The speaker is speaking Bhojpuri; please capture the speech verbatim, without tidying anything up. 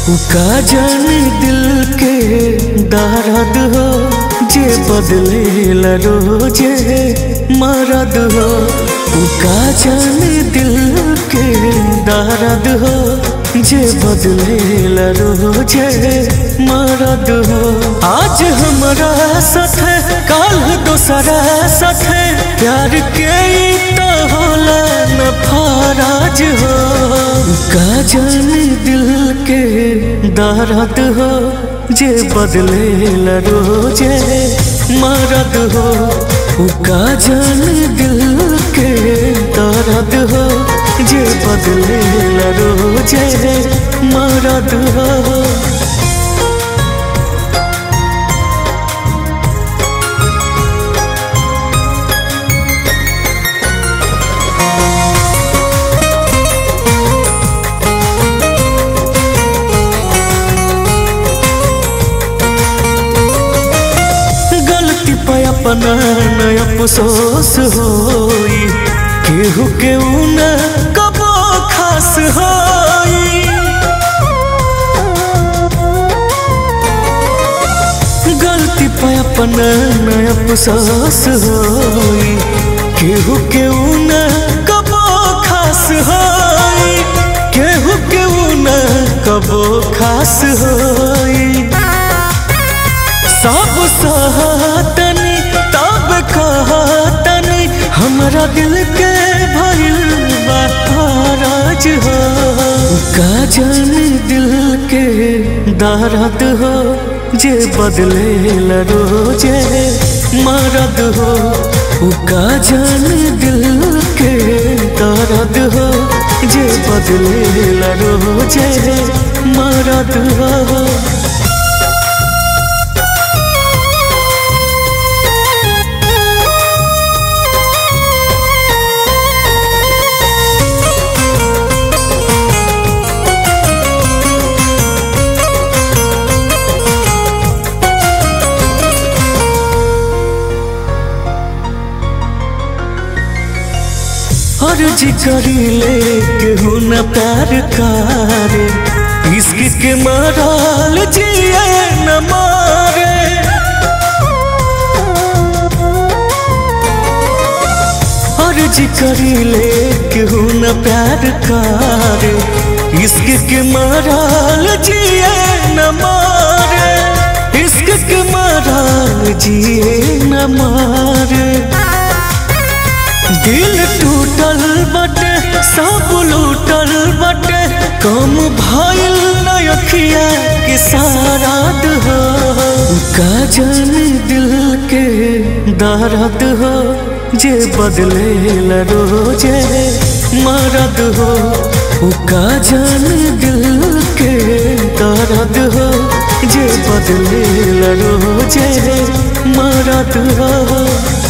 का जाने दिल के दर्द हो जे बदले रोजे मरद हो। का जाने दिल के दर्द हो जे बदले रोजे मरद हो। आज हमारा साथ काल दोसरा साथ प्यार के तो होला न फराज हो। का जाने दिल के दर्द हो जे बदले रोजे मरद हो। का जाने दिल के दर्द हो जे बदले रोजे मरद हो। अपना नया अफसोस होई केहू केहू न कबो खास होई। गलती पे अपना नया अफसोस होई केहू केहू न कबो खास होई। केहू केहू न कबो खास होई। सब सहतनी तब कहतनी हमरा दिल के भइल बा फराज हो। का जाने दिल के दर्द हो जे बदले रोजे मरद हो। का जाने दिल के दर्द हो जे बदले रोजे मरद हो। अर्ज करी ले केहू न प्यार करे इश्क के मारल जिए न मारे। अर्ज करी ले केहू न प्यार करे इश्क के मारल जिए न मारे। इश्क के मारल जिए न मारे। दिल टूटल बटे सब लूटल बटे कम भइल न अखिया के साराद हो। का जाने दिल के दर्द हो जे बदले रोजे मरद हो। का जाने दिल के दर्द हो जे बदले रोजे मरद हो।